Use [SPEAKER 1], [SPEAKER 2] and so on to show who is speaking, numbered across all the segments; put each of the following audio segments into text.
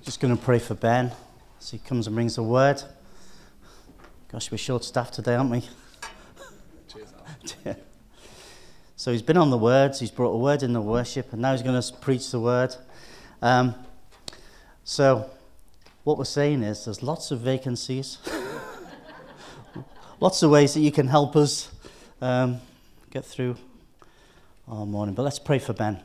[SPEAKER 1] Just going to pray for Ben as he comes and brings the word. Gosh, we're short-staffed today, aren't we? Cheers. So he's been on the words, he's brought a word in the worship, and now he's going to preach the word. So what we're saying is there's lots of vacancies, lots of ways that you can help us get through our morning. But let's pray for Ben.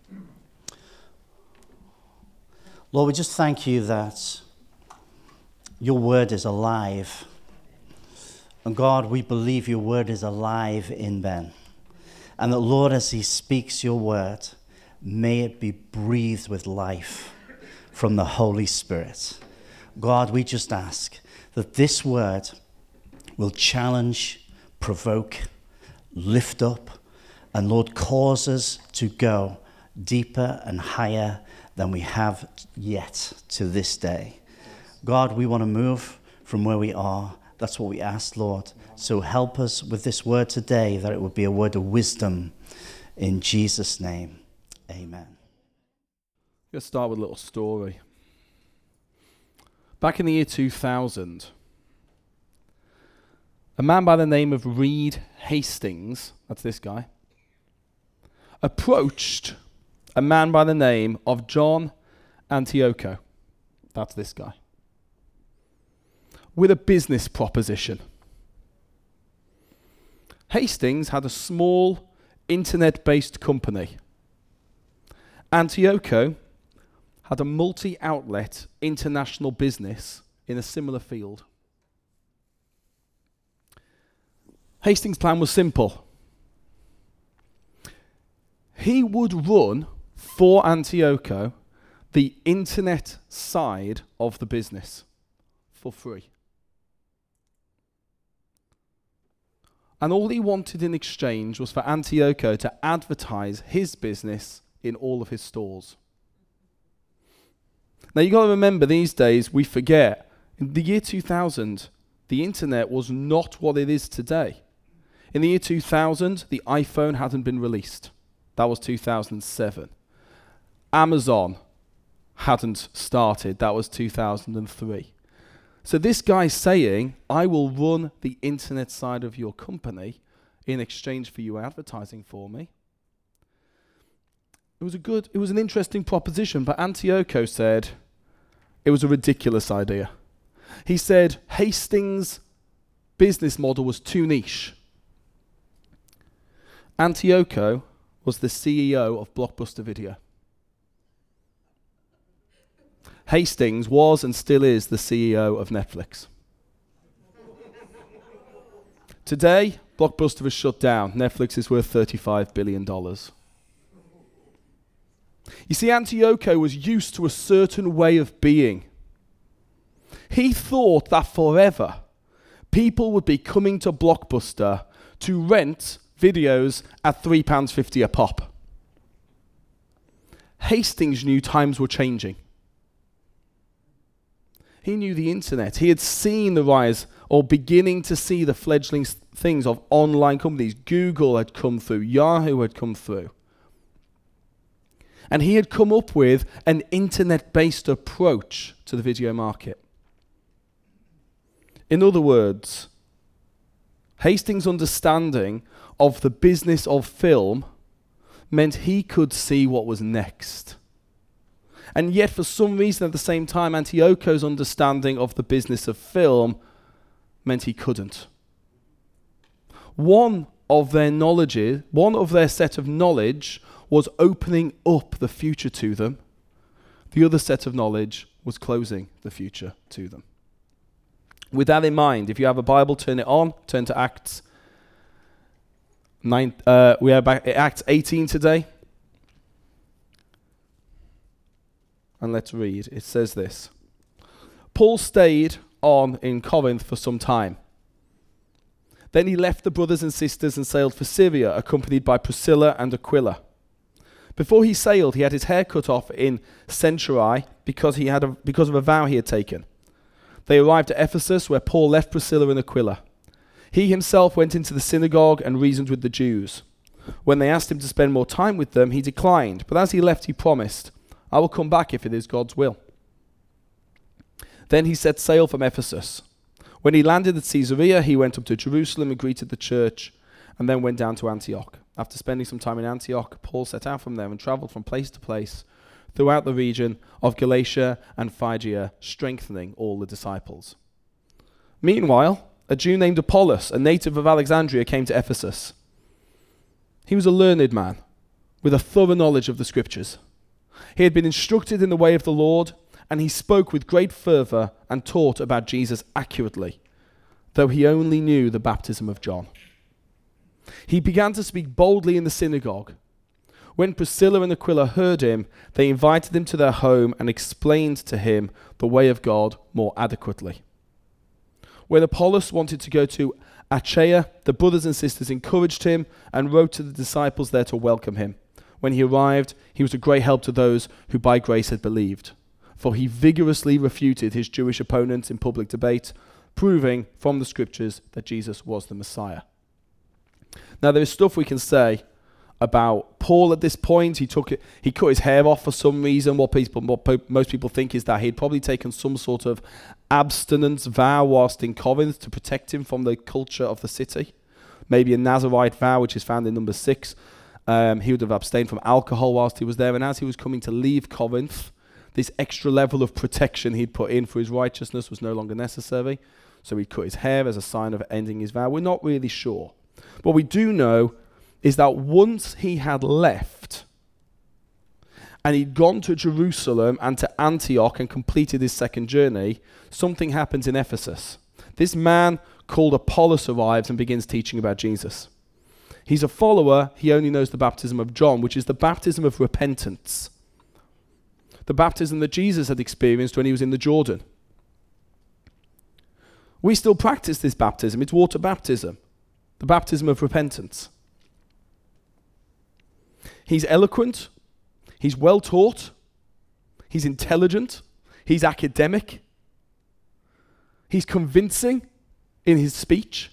[SPEAKER 1] Lord, we just thank you that your word is alive. And God, we believe your word is alive in Ben. And that, Lord, as he speaks your word, may it be breathed with life from the Holy Spirit. God, we just ask that this word will challenge, provoke, lift up, and, Lord, cause us to go deeper and higher than we have yet to this day. God, we want to move from where we are. That's what we ask, Lord. So help us with this word today, that it would be a word of wisdom. In Jesus' name, amen.
[SPEAKER 2] Let's start with a little story. Back in the year 2000, a man by the name of Reed Hastings, that's this guy, approached a man by the name of John Antioco, that's this guy, with a business proposition. Hastings had a small internet-based company. Antioco had a multi-outlet international business in a similar field. Hastings' plan was simple. He would run for Antioco the internet side of the business for free. And all he wanted in exchange was for Antioco to advertise his business in all of his stores. Now you've got to remember, these days we forget, in the year 2000, the internet was not what it is today. In the year 2000, the iPhone hadn't been released. That was 2007. Amazon hadn't started. That was 2003. So this guy's saying, I will run the internet side of your company in exchange for you advertising for me. It was an interesting proposition, but Antioco said it was a ridiculous idea. He said Hastings' business model was too niche. Antioco was the CEO of Blockbuster Video. Hastings was and still is the CEO of Netflix. Today, Blockbuster is shut down. Netflix is worth $35 billion. You see, Antioco was used to a certain way of being. He thought that forever people would be coming to Blockbuster to rent videos at £3.50 a pop. Hastings knew times were changing. He knew the internet. He had seen the rise, or beginning to see the fledgling things of online companies. Google had come through. Yahoo had come through. And he had come up with an internet-based approach to the video market. In other words, Hastings' understanding of the business of film meant he could see what was next. And yet, for some reason, at the same time, Antioco's understanding of the business of film meant he couldn't. One of their set of knowledge was opening up the future to them. The other set of knowledge was closing the future to them. With that in mind, if you have a Bible, turn it on. Turn to Acts 9. We are back at Acts 18 today. And let's read. It says this. Paul stayed on in Corinth for some time. Then he left the brothers and sisters and sailed for Syria, accompanied by Priscilla and Aquila. Before he sailed, he had his hair cut off in Cenchreae because of a vow he had taken. They arrived at Ephesus, where Paul left Priscilla and Aquila. He himself went into the synagogue and reasoned with the Jews. When they asked him to spend more time with them, he declined. But as he left, he promised, I will come back if it is God's will. Then he set sail from Ephesus. When he landed at Caesarea, he went up to Jerusalem and greeted the church, and then went down to Antioch. After spending some time in Antioch, Paul set out from there and travelled from place to place throughout the region of Galatia and Phrygia, strengthening all the disciples. Meanwhile, a Jew named Apollos, a native of Alexandria, came to Ephesus. He was a learned man with a thorough knowledge of the scriptures. He had been instructed in the way of the Lord, and he spoke with great fervour and taught about Jesus accurately, though he only knew the baptism of John. He began to speak boldly in the synagogue. When Priscilla and Aquila heard him, they invited him to their home and explained to him the way of God more adequately. When Apollos wanted to go to Achaia, the brothers and sisters encouraged him and wrote to the disciples there to welcome him. When he arrived, he was a great help to those who by grace had believed, for he vigorously refuted his Jewish opponents in public debate, proving from the scriptures that Jesus was the Messiah. Now, there is stuff we can say about Paul at this point. He cut his hair off for some reason. What most people think is that he'd probably taken some sort of abstinence vow whilst in Corinth to protect him from the culture of the city. Maybe a Nazirite vow, which is found in number 6. He would have abstained from alcohol whilst he was there. And as he was coming to leave Corinth, this extra level of protection he'd put in for his righteousness was no longer necessary. So he'd cut his hair as a sign of ending his vow. We're not really sure. What we do know is that once he had left and he'd gone to Jerusalem and to Antioch and completed his second journey, something happens in Ephesus. This man called Apollos arrives and begins teaching about Jesus. He's a follower. He only knows the baptism of John, which is the baptism of repentance. The baptism that Jesus had experienced when he was in the Jordan. We still practice this baptism. It's water baptism. The baptism of repentance. He's eloquent. He's well taught. He's intelligent. He's academic. He's convincing in his speech.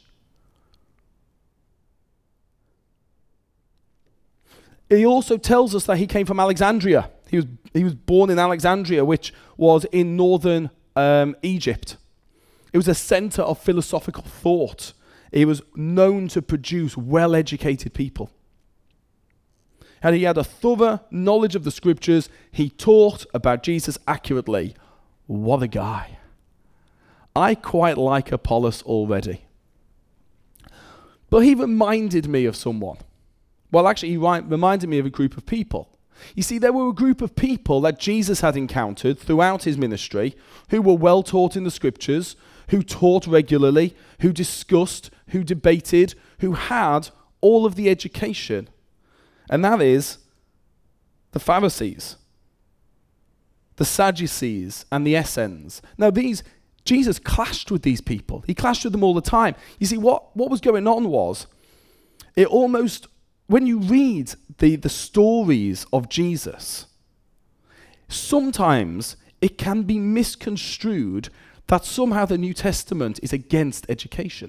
[SPEAKER 2] He also tells us that he came from Alexandria. He was born in Alexandria, which was in northern Egypt. It was a center of philosophical thought. He was known to produce well-educated people. And he had a thorough knowledge of the scriptures. He taught about Jesus accurately. What a guy. I quite like Apollos already. But he reminded me of someone. Well, actually, he reminded me of a group of people. You see, there were a group of people that Jesus had encountered throughout his ministry who were well taught in the scriptures, who taught regularly, who discussed, who debated, who had all of the education. And that is the Pharisees, the Sadducees, and the Essenes. Now, Jesus clashed with these people. He clashed with them all the time. You see, what was going on was, it almost, when you read the stories of Jesus, sometimes it can be misconstrued that somehow the New Testament is against education.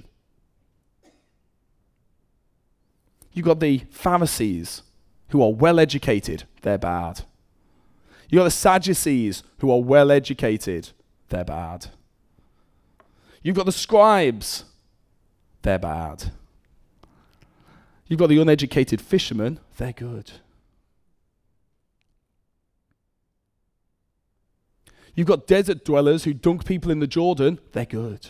[SPEAKER 2] You've got the Pharisees who are well educated, they're bad. You've got the Sadducees who are well educated, they're bad. You've got the scribes, they're bad. You've got the uneducated fishermen, they're good. You've got desert dwellers who dunk people in the Jordan, they're good.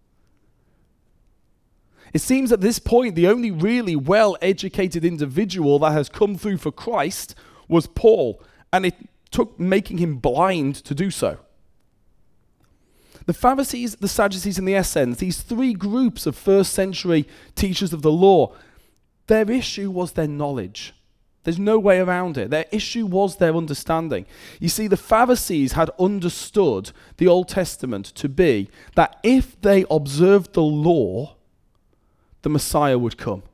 [SPEAKER 2] It seems at this point the only really well-educated individual that has come through for Christ was Paul, and it took making him blind to do so. The Pharisees, the Sadducees, and the Essenes, these three groups of first century teachers of the law, their issue was their knowledge. There's no way around it. Their issue was their understanding. You see, the Pharisees had understood the Old Testament to be that if they observed the law, the Messiah would come.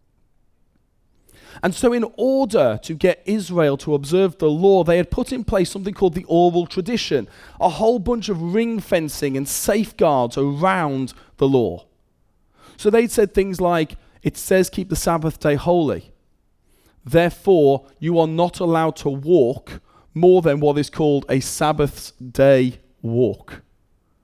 [SPEAKER 2] And so in order to get Israel to observe the law, they had put in place something called the oral tradition, a whole bunch of ring fencing and safeguards around the law. So they'd said things like, it says keep the Sabbath day holy. Therefore, you are not allowed to walk more than what is called a Sabbath day walk.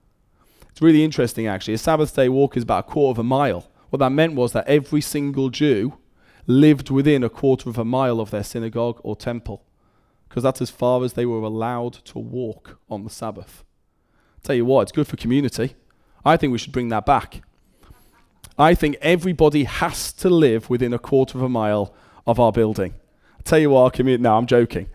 [SPEAKER 2] It's really interesting, actually. A Sabbath day walk is about a quarter of a mile. What that meant was that every single Jew lived within a quarter of a mile of their synagogue or temple, because that's as far as they were allowed to walk on the Sabbath. Tell you what, it's good for community. I think we should bring that back. I think everybody has to live within a quarter of a mile of our building. I'll tell you what, our community... No, I'm joking.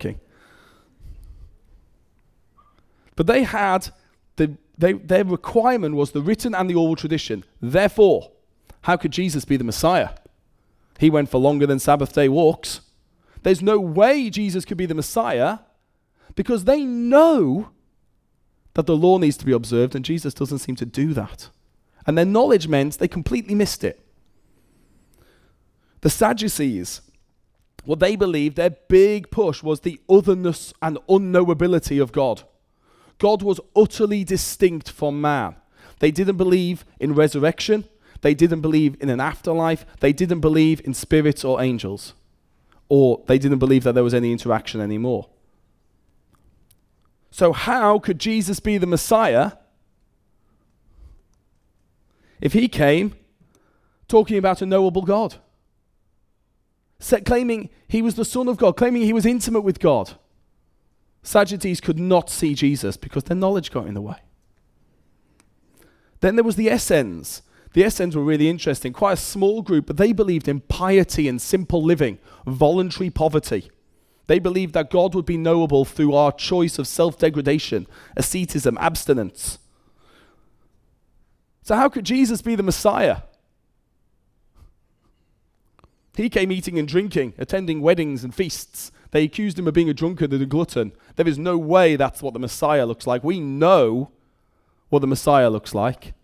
[SPEAKER 2] But they had... Their requirement was the written and the oral tradition. Therefore, how could Jesus be the Messiah? He went for longer than Sabbath day walks. There's no way Jesus could be the Messiah because they know that the law needs to be observed and Jesus doesn't seem to do that. And their knowledge meant they completely missed it. The Sadducees, what they believed, their big push was the otherness and unknowability of God. God was utterly distinct from man. They didn't believe in resurrection. They didn't believe in an afterlife. They didn't believe in spirits or angels. Or they didn't believe that there was any interaction anymore. So how could Jesus be the Messiah if he came talking about a knowable God? Claiming he was the Son of God, claiming he was intimate with God. Sadducees could not see Jesus because their knowledge got in the way. Then there was the Essenes. The Essenes were really interesting, quite a small group, but they believed in piety and simple living, voluntary poverty. They believed that God would be knowable through our choice of self-degradation, asceticism, abstinence. So how could Jesus be the Messiah? He came eating and drinking, attending weddings and feasts. They accused him of being a drunkard and a glutton. There is no way that's what the Messiah looks like. We know what the Messiah looks like.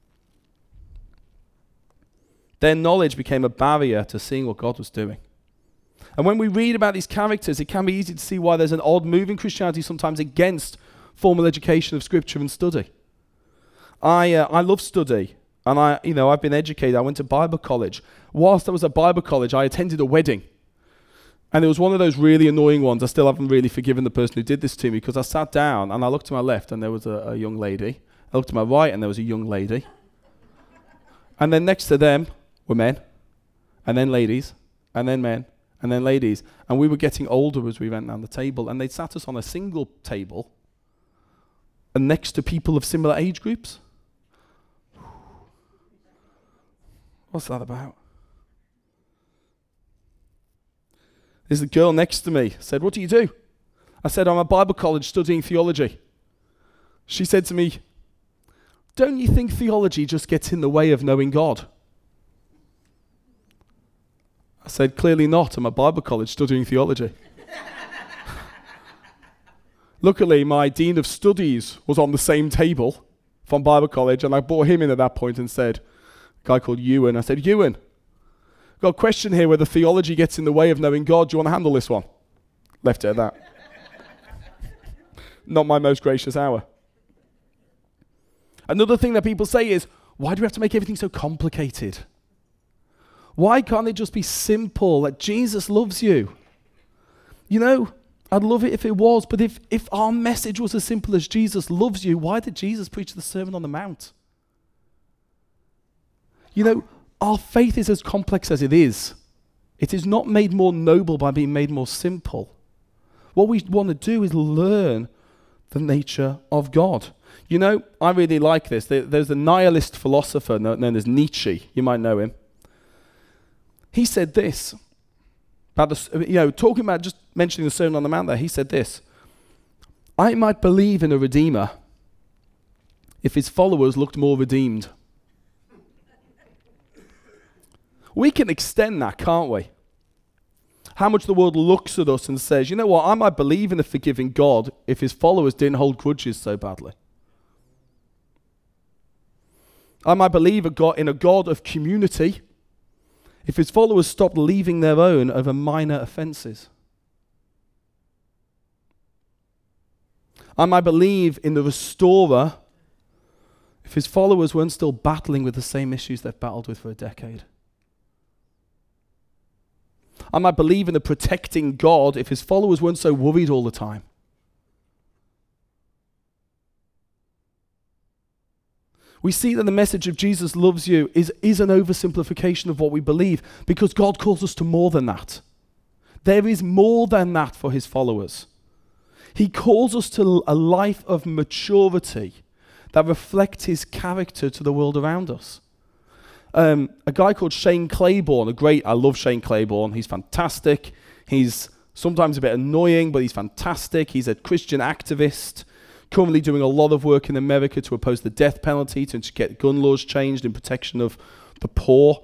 [SPEAKER 2] Their knowledge became a barrier to seeing what God was doing. And when we read about these characters, it can be easy to see why there's an odd move in Christianity sometimes against formal education of Scripture and study. I love study, and I've been educated. I went to Bible college. Whilst I was at Bible college, I attended a wedding. And it was one of those really annoying ones. I still haven't really forgiven the person who did this to me because I sat down and I looked to my left and there was a young lady. I looked to my right and there was a young lady. And then next to them were men, and then ladies, and then men, and then ladies. And we were getting older as we went down the table, and they sat us on a single table and next to people of similar age groups. What's that about? There's a girl next to me, said, "What do you do?" I said, "I'm at Bible college studying theology." She said to me, "Don't you think theology just gets in the way of knowing God?" I said, "Clearly not. I'm at Bible college studying theology." Luckily, my dean of studies was on the same table from Bible college, and I brought him in at that point and said, a guy called Ewan, I said, "Ewan, got a question here whether theology gets in the way of knowing God. Do you want to handle this one?" Left it at that. Not my most gracious hour. Another thing that people say is, why do we have to make everything so complicated? Why can't it just be simple, that Jesus loves you? You know, I'd love it if it was, but if our message was as simple as Jesus loves you, why did Jesus preach the Sermon on the Mount? You know, our faith is as complex as it is. It is not made more noble by being made more simple. What we want to do is learn the nature of God. You know, I really like this. There's a nihilist philosopher known as Nietzsche. You might know him. He said this about talking about just mentioning the Sermon on the Mount there. He said this: "I might believe in a redeemer if his followers looked more redeemed." We can extend that, can't we? How much the world looks at us and says, you know what, I might believe in a forgiving God if his followers didn't hold grudges so badly. I might believe in a God of community if his followers stopped leaving their own over minor offenses. I might believe in the restorer if his followers weren't still battling with the same issues they've battled with for a decade. I might believe in a protecting God if his followers weren't so worried all the time. We see that the message of Jesus loves you is an oversimplification of what we believe, because God calls us to more than that. There is more than that for his followers. He calls us to a life of maturity that reflects his character to the world around us. A guy called Shane Claiborne, I love Shane Claiborne. He's fantastic. He's sometimes a bit annoying, but he's fantastic. He's a Christian activist, currently doing a lot of work in America to oppose the death penalty, to get gun laws changed in protection of the poor.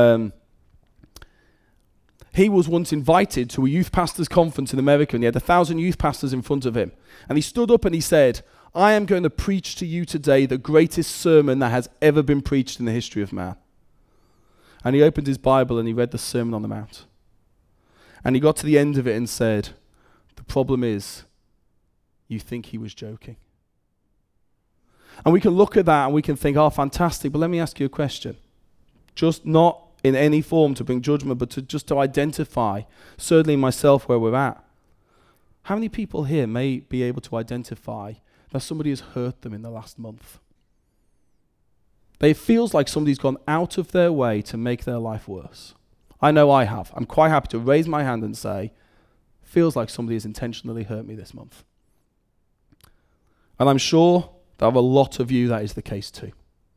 [SPEAKER 2] He was once invited to a youth pastors conference in America, and he had 1,000 youth pastors in front of him. And he stood up and he said, "I am going to preach to you today the greatest sermon that has ever been preached in the history of man." And he opened his Bible and he read the Sermon on the Mount. And he got to the end of it and said, "The problem is, you think he was joking." And we can look at that and we can think, oh, fantastic. But let me ask you a question. Just not in any form to bring judgment, but to identify, certainly myself, where we're at. How many people here may be able to identify that somebody has hurt them in the last month? It feels like somebody's gone out of their way to make their life worse. I know I have. I'm quite happy to raise my hand and say, feels like somebody has intentionally hurt me this month. And I'm sure there are a lot of you that is the case too.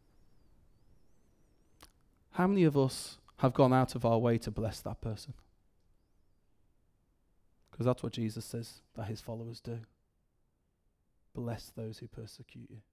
[SPEAKER 2] How many of us have gone out of our way to bless that person? Because that's what Jesus says that his followers do. Bless those who persecute you.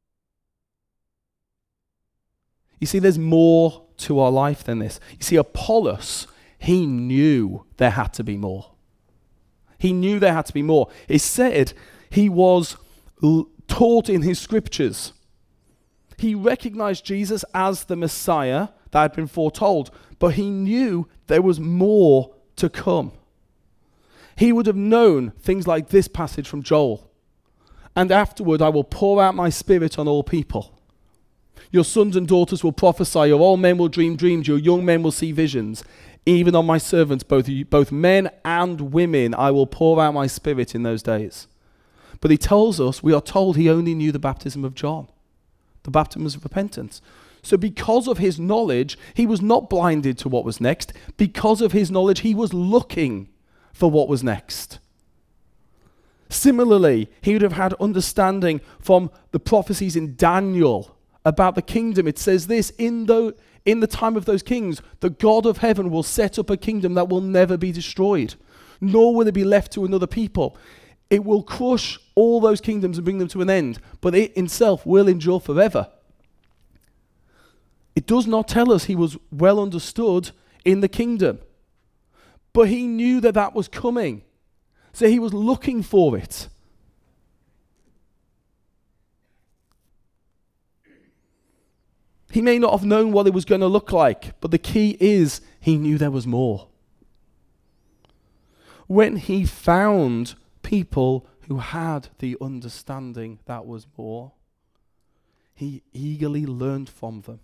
[SPEAKER 2] You see, there's more to our life than this. You see, Apollos, he knew there had to be more. He knew there had to be more. It said he was taught in his scriptures. He recognized Jesus as the Messiah that had been foretold, but he knew there was more to come. He would have known things like this passage from Joel. "And afterward I will pour out my spirit on all people. Your sons and daughters will prophesy, your old men will dream dreams, your young men will see visions. Even on my servants, both men and women, I will pour out my spirit in those days." But he tells us, we are told he only knew the baptism of John, the baptism of repentance. So because of his knowledge, he was not blinded to what was next. Because of his knowledge, he was looking for what was next. Similarly, he would have had understanding from the prophecies in Daniel about the kingdom. It says this, in the time of those kings, the God of heaven will set up a kingdom that will never be destroyed, nor will it be left to another people. It will crush all those kingdoms and bring them to an end, but it itself will endure forever. It does not tell us he was well understood in the kingdom, but he knew that that was coming. So he was looking for it. He may not have known what it was going to look like, but the key is he knew there was more. When he found people who had the understanding that was more, he eagerly learned from them.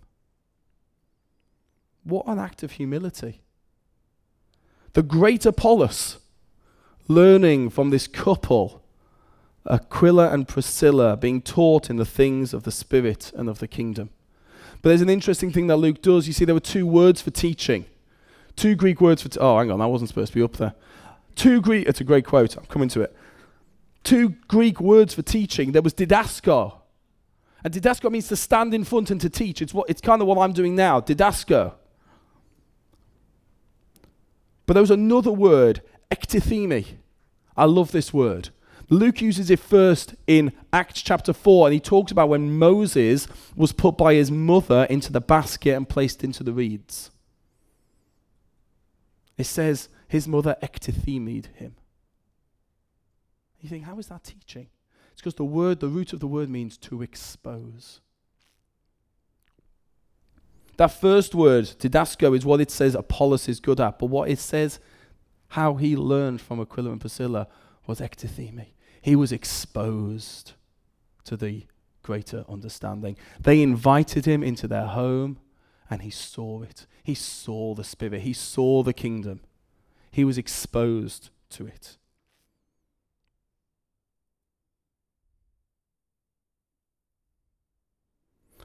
[SPEAKER 2] What an act of humility. The great Apollos, learning from this couple, Aquila and Priscilla, being taught in the things of the Spirit and of the kingdom. But there's an interesting thing that Luke does. You see, there were two words for teaching. Two Greek words for... hang on, that wasn't supposed to be up there. It's a great quote. I'm coming to it. Two Greek words for teaching. There was didasko. And didasko means to stand in front and to teach. It's kind of what I'm doing now, didasko. But there was another word, ektithemi. I love this word. Luke uses it first in Acts chapter 4, and he talks about when Moses was put by his mother into the basket and placed into the reeds. It says his mother ektithemi'd him. You think, how is that teaching? It's because the root of the word means to expose. That first word, didasko, is what it says Apollos is good at, but what it says how he learned from Aquila and Priscilla was ektithemi. He was exposed to the greater understanding. They invited him into their home, and he saw it. He saw the Spirit. He saw the kingdom. He was exposed to it.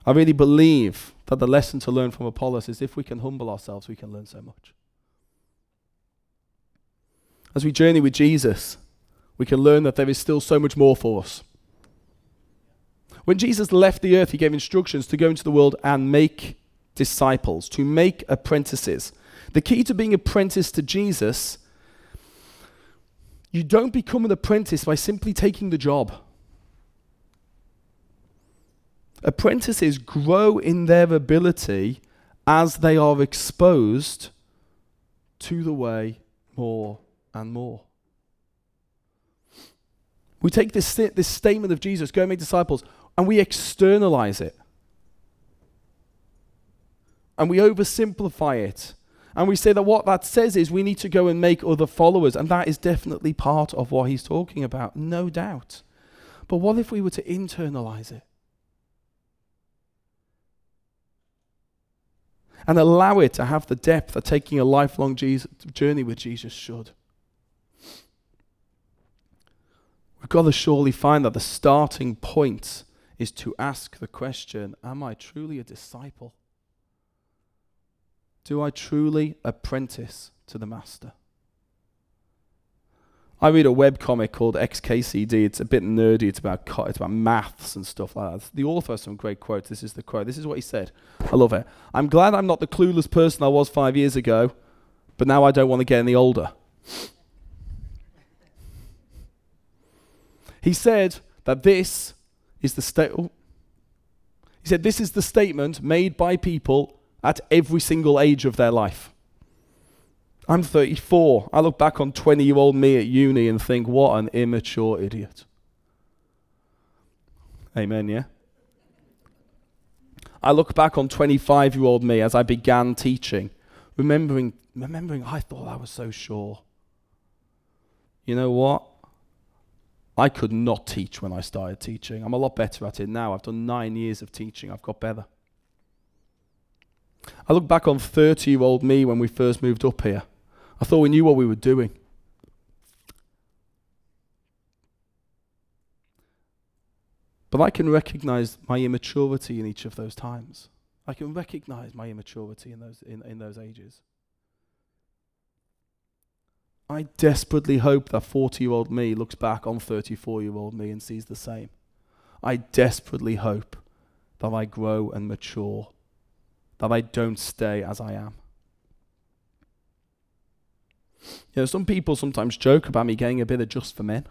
[SPEAKER 2] I really believe that the lesson to learn from Apollos is if we can humble ourselves, we can learn so much. As we journey with Jesus, we can learn that there is still so much more for us. When Jesus left the earth, he gave instructions to go into the world and make disciples, to make apprentices. The key to being apprentice to Jesus, you don't become an apprentice by simply taking the job. Apprentices grow in their ability as they are exposed to the way more and more. We take this statement of Jesus, go and make disciples, and we externalize it. And we oversimplify it. And we say that what that says is we need to go and make other followers. And that is definitely part of what he's talking about, no doubt. But what if we were to internalize it? And allow it to have the depth that taking a lifelong journey with Jesus should. We've got to surely find that the starting point is to ask the question, am I truly a disciple? Do I truly apprentice to the master? I read a webcomic called XKCD. It's a bit nerdy. It's about maths and stuff like that. The author has some great quotes. This is the quote. This is what he said. I love it. I'm glad I'm not the clueless person I was 5 years ago, but now I don't want to get any older. He said that this is the this is the statement made by people at every single age of their life. I'm 34. I look back on 20-year-old me at uni and think, what an immature idiot. Amen, yeah? I look back on 25-year-old me as I began teaching, remembering I thought I was so sure. You know what? I could not teach when I started teaching. I'm a lot better at it now. I've done 9 years of teaching. I've got better. I look back on 30-year-old me when we first moved up here. I thought we knew what we were doing. But I can recognize my immaturity in each of those times. I can recognize my immaturity in those ages. I desperately hope that 40-year-old me looks back on 34-year-old me and sees the same. I desperately hope that I grow and mature, that I don't stay as I am. You know, some people sometimes joke about me getting a bit of Just for Men.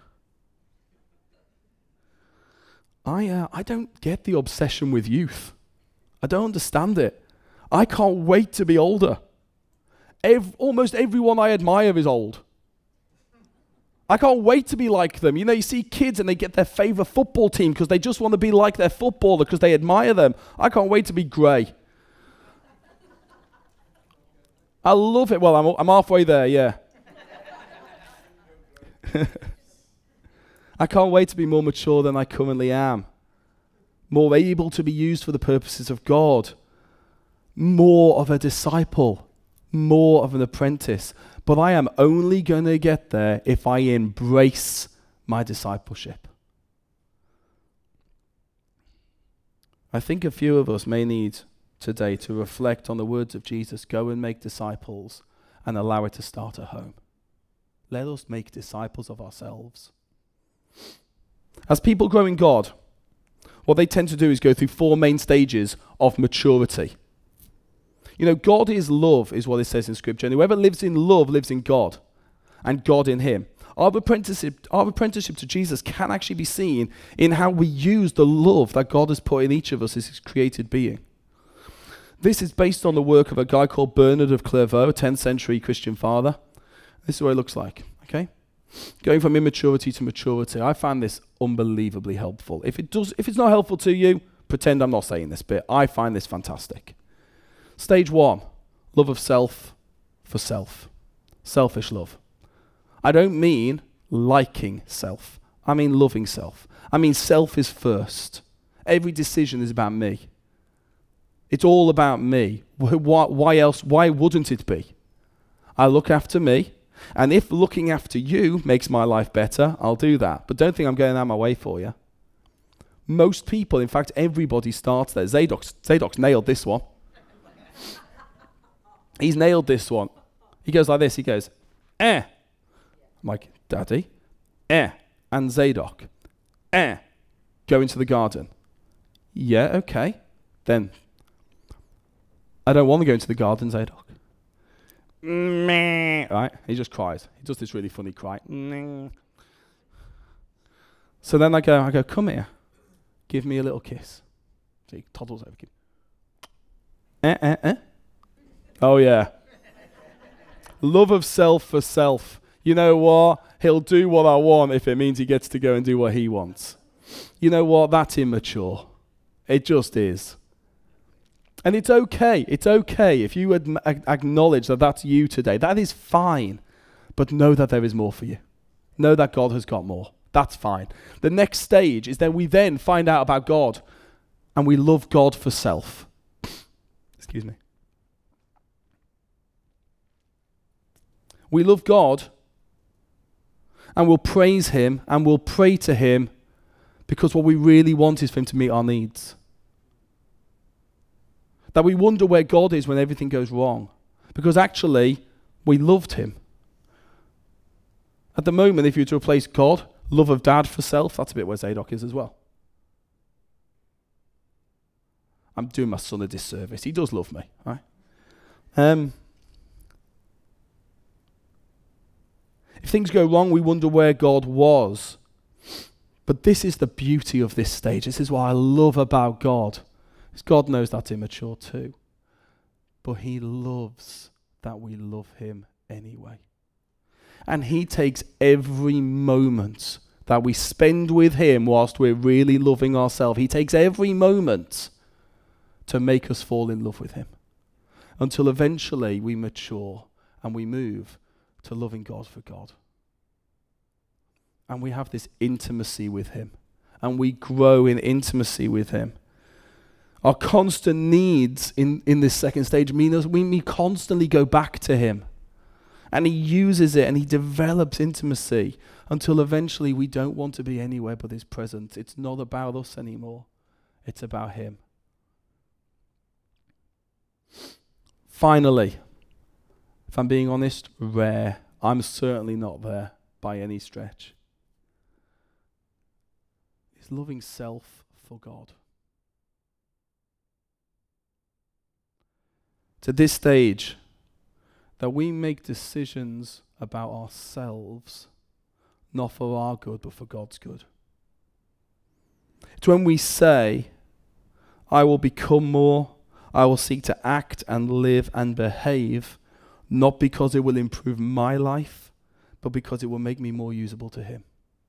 [SPEAKER 2] I don't get the obsession with youth. I don't understand it. I can't wait to be older. Almost everyone I admire is old. I can't wait to be like them. You know, you see kids and they get their favorite football team because they just want to be like their footballer because they admire them. I can't wait to be grey. I love it. Well, I'm halfway there, yeah. I can't wait to be more mature than I currently am. More able to be used for the purposes of God. More of a disciple. More of an apprentice. But I am only going to get there if I embrace my discipleship. I think a few of us may need today to reflect on the words of Jesus, go and make disciples, and allow it to start at home. Let us make disciples of ourselves. As people grow in God, what they tend to do is go through 4 main stages of maturity. You know, God is love, is what it says in Scripture. And whoever lives in love lives in God, and God in him. Our apprenticeship to Jesus can actually be seen in how we use the love that God has put in each of us as his created being. This is based on the work of a guy called Bernard of Clairvaux, a 10th century Christian father. This is what it looks like, okay? Going from immaturity to maturity. I find this unbelievably helpful. If it's not helpful to you, pretend I'm not saying this bit. I find this fantastic. Stage 1, love of self for self. Selfish love. I don't mean liking self. I mean loving self. I mean self is first. Every decision is about me. It's all about me. Why else? Why wouldn't it be? I look after me, and if looking after you makes my life better, I'll do that. But don't think I'm going out of my way for you. Most people, in fact, everybody starts there. Zadok's nailed this one. He's nailed this one. He goes like this. He goes, eh. I'm like, Daddy, eh. And Zadok, eh. Go into the garden. Yeah, okay. Then, I don't want to go into the garden, Zadok. Meh. Right? He just cries. He does this really funny cry. Meh. So then I go, come here. Give me a little kiss. So he toddles over. Oh, yeah. Love of self for self. You know what? He'll do what I want if it means he gets to go and do what he wants. You know what? That's immature. It just is. And it's okay. It's okay if you acknowledge that that's you today. That is fine. But know that there is more for you. Know that God has got more. That's fine. The next stage is that we then find out about God and we love God for self. Excuse me. We love God and we'll praise him and we'll pray to him because what we really want is for him to meet our needs. That we wonder where God is when everything goes wrong. Because actually, we loved him. At the moment, if you were to replace God, love of dad for self, that's a bit where Zadok is as well. I'm doing my son a disservice. He does love me, right? If things go wrong, we wonder where God was. But this is the beauty of this stage. This is what I love about God. Is God knows that's immature too. But he loves that we love him anyway. And he takes every moment that we spend with him whilst we're really loving ourselves. He takes every moment to make us fall in love with him. Until eventually we mature and we move to loving God for God. And we have this intimacy with him. And we grow in intimacy with him. Our constant needs in this second stage mean we constantly go back to him. And he uses it and he develops intimacy until eventually we don't want to be anywhere but his presence. It's not about us anymore. It's about him. Finally, if I'm being honest, rare. I'm certainly not there by any stretch. Is loving self for God. To this stage, that we make decisions about ourselves, not for our good, but for God's good. It's when we say, I will become more, I will seek to act and live and behave, not because it will improve my life, but because it will make me more usable to him.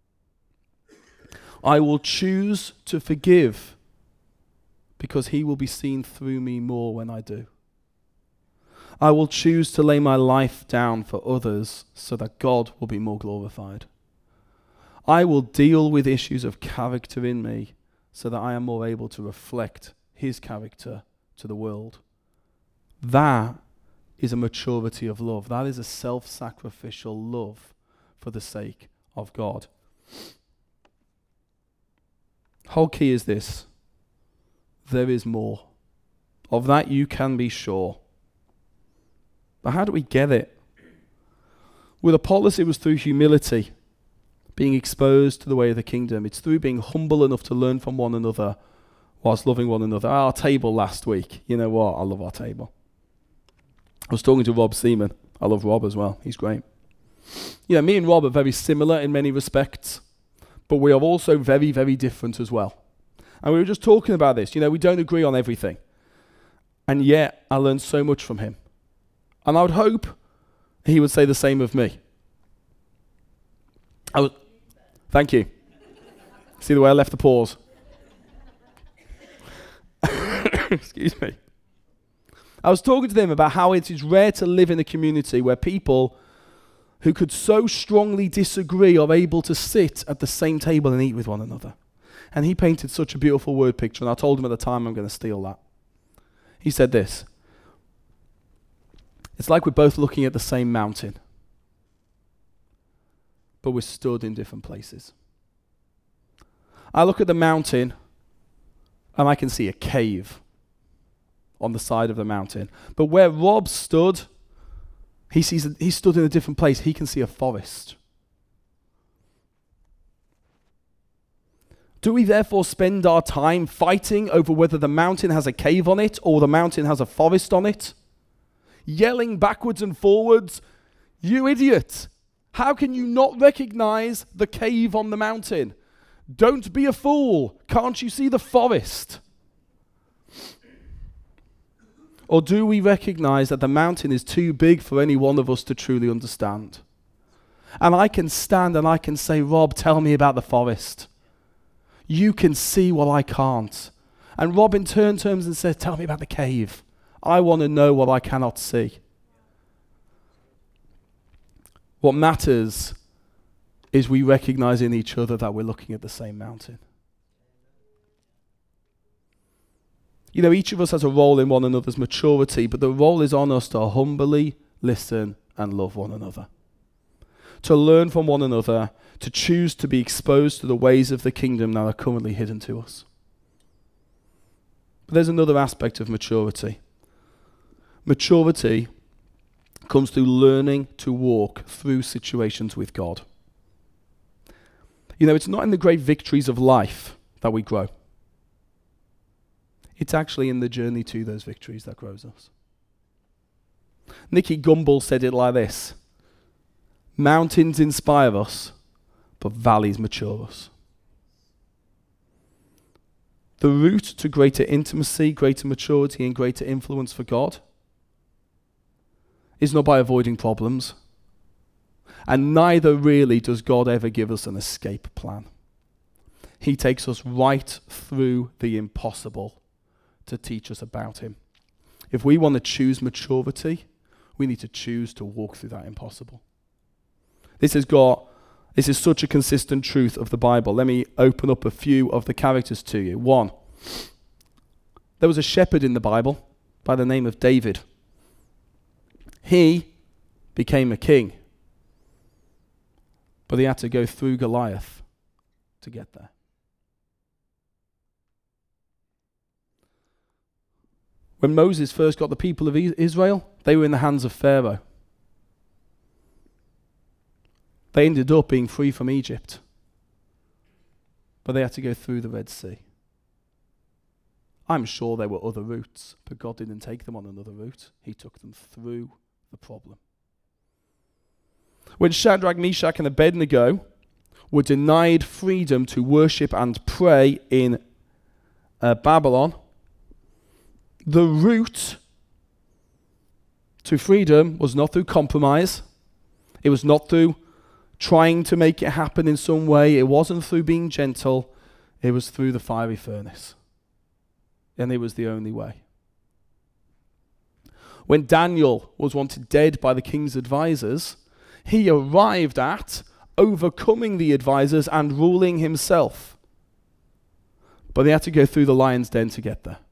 [SPEAKER 2] I will choose to forgive because he will be seen through me more when I do. I will choose to lay my life down for others so that God will be more glorified. I will deal with issues of character in me so that I am more able to reflect his character to the world. That is a maturity of love. That is a self-sacrificial love for the sake of God. Whole key is this. There is more. Of that you can be sure. But how do we get it? With Apollos, it was through humility, being exposed to the way of the kingdom. It's through being humble enough to learn from one another whilst loving one another. Our table last week, you know what? I love our table. I was talking to Rob Seaman. I love Rob as well. He's great. You know, me and Rob are very similar in many respects, but we are also very, very different as well. And we were just talking about this. You know, we don't agree on everything. And yet, I learned so much from him. And I would hope he would say the same of me. Thank you. See the way I left the pause? Excuse me. I was talking to them about how it is rare to live in a community where people who could so strongly disagree are able to sit at the same table and eat with one another. And he painted such a beautiful word picture, and I told him at the time I'm going to steal that. He said this. It's like we're both looking at the same mountain, but we're stood in different places. I look at the mountain and I can see a cave on the side of the mountain. But where Rob stood, he stood in a different place. He can see a forest. Do we therefore spend our time fighting over whether the mountain has a cave on it or the mountain has a forest on it? Yelling backwards and forwards, "You idiot! How can you not recognize the cave on the mountain? Don't be a fool! Can't you see the forest?" Or do we recognize that the mountain is too big for any one of us to truly understand? And I can stand and I can say, "Rob, tell me about the forest. You can see what I can't." And Rob in turn turns and says, "Tell me about the cave. I want to know what I cannot see." What matters is we recognize in each other that we're looking at the same mountain. You know, each of us has a role in one another's maturity, but the role is on us to humbly listen and love one another, to learn from one another, to choose to be exposed to the ways of the kingdom that are currently hidden to us. But there's another aspect of maturity. Maturity comes through learning to walk through situations with God. You know, it's not in the great victories of life that we grow. It's actually in the journey to those victories that grows us. Nicky Gumbel said it like this: "Mountains inspire us, but valleys mature us." The route to greater intimacy, greater maturity, and greater influence for God is not by avoiding problems. And neither really does God ever give us an escape plan. He takes us right through the impossible to teach us about him. If we want to choose maturity, we need to choose to walk through that impossible. This is such a consistent truth of the Bible. Let me open up a few of the characters to you. 1, there was a shepherd in the Bible by the name of David. He became a king, but he had to go through Goliath to get there. When Moses first got the people of Israel, they were in the hands of Pharaoh. They ended up being free from Egypt, but they had to go through the Red Sea. I'm sure there were other routes, but God didn't take them on another route. He took them through the problem. When Shadrach, Meshach, and Abednego were denied freedom to worship and pray in Babylon, the route to freedom was not through compromise. It was not through trying to make it happen in some way. It wasn't through being gentle. It was through the fiery furnace. And it was the only way. When Daniel was wanted dead by the king's advisors, he arrived at overcoming the advisors and ruling himself. But he had to go through the lion's den to get there.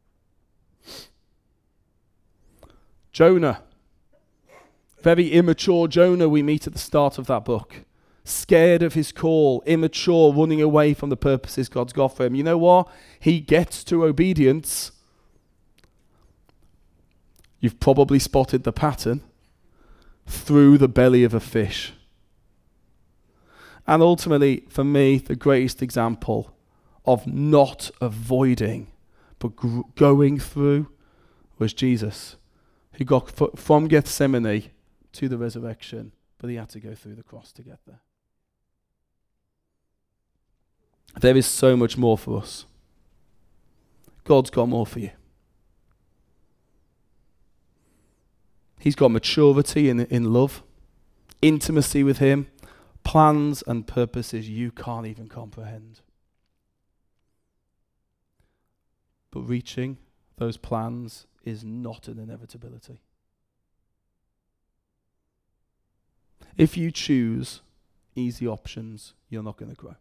[SPEAKER 2] Jonah, very immature Jonah we meet at the start of that book. Scared of his call, immature, running away from the purposes God's got for him. You know what? He gets to obedience. You've probably spotted the pattern. Through the belly of a fish. And ultimately, for me, the greatest example of not avoiding, but going through, was Jesus, who got from Gethsemane to the resurrection, but he had to go through the cross to get there. There is so much more for us. God's got more for you. He's got maturity in love, intimacy with him, plans and purposes you can't even comprehend. But reaching those plans is not an inevitability. If you choose easy options, you're not going to grow.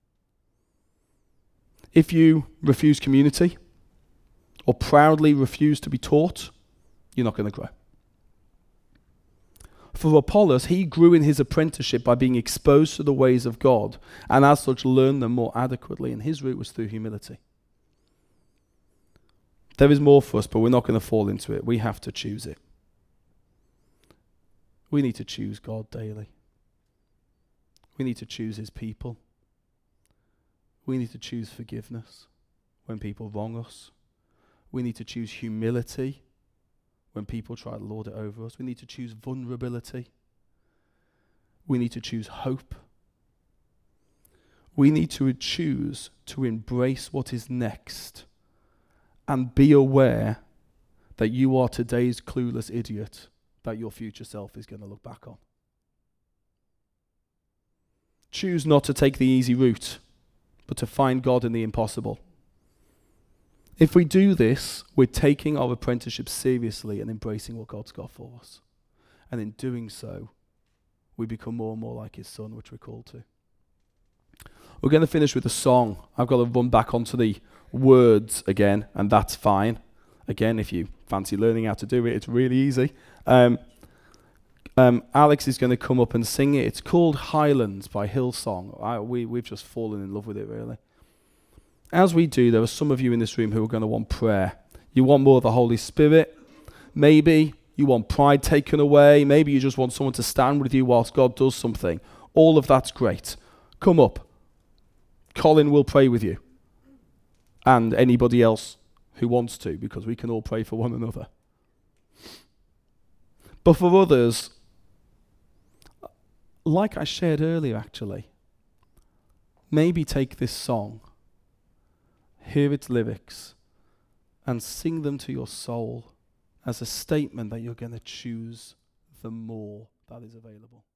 [SPEAKER 2] If you refuse community or proudly refuse to be taught, you're not going to grow. For Apollos, he grew in his apprenticeship by being exposed to the ways of God and as such learned them more adequately, and his route was through humility. There is more for us, but we're not going to fall into it. We have to choose it. We need to choose God daily. We need to choose his people. We need to choose forgiveness when people wrong us. We need to choose humility when people try to lord it over us. We need to choose vulnerability. We need to choose hope. We need to choose to embrace what is next and be aware that you are today's clueless idiot that your future self is going to look back on. Choose not to take the easy route, but to find God in the impossible. If we do this, we're taking our apprenticeship seriously and embracing what God's got for us. And in doing so, we become more and more like his son, which we're called to. We're going to finish with a song. I've got to run back onto the words again, and that's fine. Again, if you fancy learning how to do it, it's really easy. Alex is going to come up and sing it. It's called Highlands by Hillsong. We've just fallen in love with it, really. As we do, there are some of you in this room who are going to want prayer. You want more of the Holy Spirit. Maybe you want pride taken away. Maybe you just want someone to stand with you whilst God does something. All of that's great. Come up. Colin will pray with you. And anybody else who wants to, because we can all pray for one another. But for others, like I shared earlier actually, maybe take this song, hear its lyrics, and sing them to your soul as a statement that you're going to choose the more that is available.